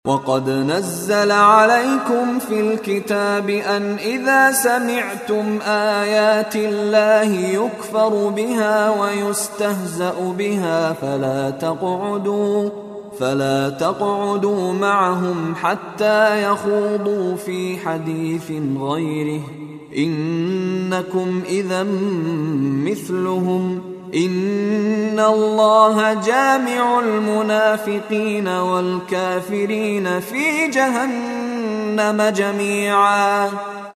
وقد نزل عليكم في الكتاب أن إذا سمعتم آيات الله يكفر بها ويستهزأ بها فلا تقعدوا معهم حتى يخوضوا في حديث غيره، إنكم إذا مثلهم، إن الله جامع المنافقين والكافرين في جهنم جميعا.